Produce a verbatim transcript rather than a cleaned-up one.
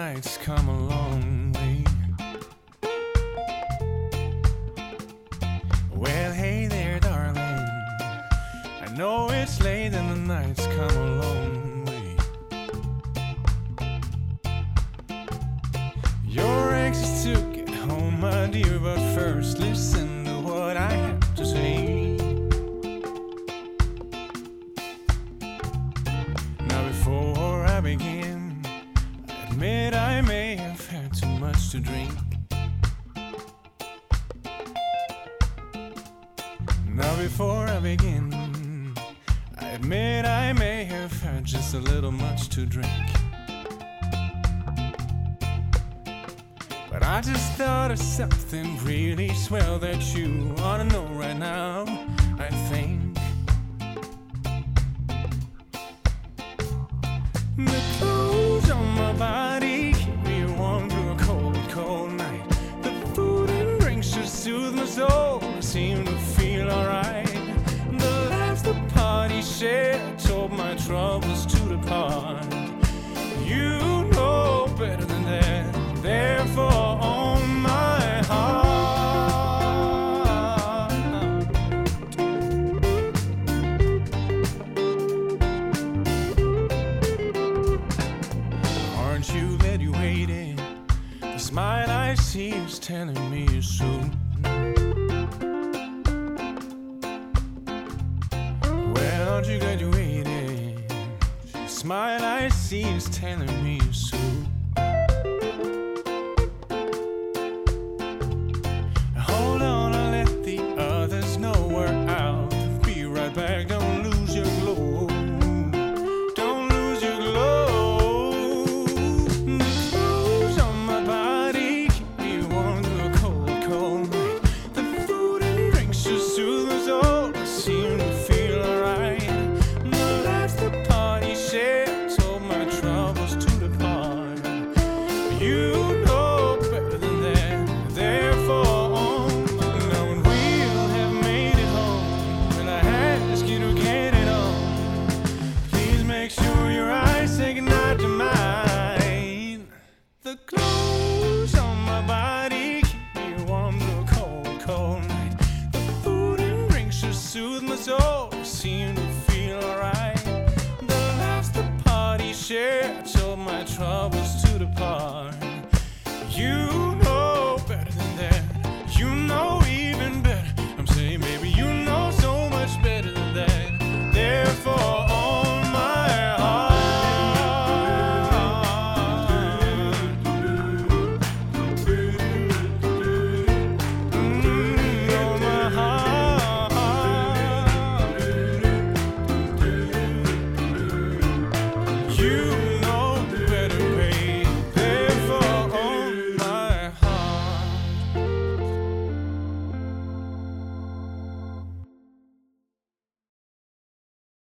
night's come a long way. Well, hey there, darling, I know it's late and the night's come a long way. You're anxious to get home, my dear, but first listen to what I have to say. Now before I begin, I admit I may have had too much to drink. Now before I begin, I admit I may have had just a little much to drink. But I just thought of something really swell that you ought to know right now, I think. The clothes on my body keep me warm through a cold, cold night. The food and drinks just soothe my soul, I seem to feel alright. The laughs the party shared told my troubles to depart. You know better than that, therefore on my heart. Aren't you glad you waited? The smile I see is telling me you're soon. Well, aren't you glad you waited? The smile I see is telling me you're soon. Hold on, I'll let the others know we're out. Be right back, don't lose your glow. Don't lose your glow. The clothes on my body keep me warm through a cold, cold night. The food and drinks just soothe my soul, I seem to feel alright. The laughs the party shared told my troubles to depart. You know better than that, therefore say goodnight to mine. The clothes on my body keep me warm through a cold, cold night. The food and drinks just soothe my soul, I seem to feel alright. The laughs the party shared told my troubles to depart.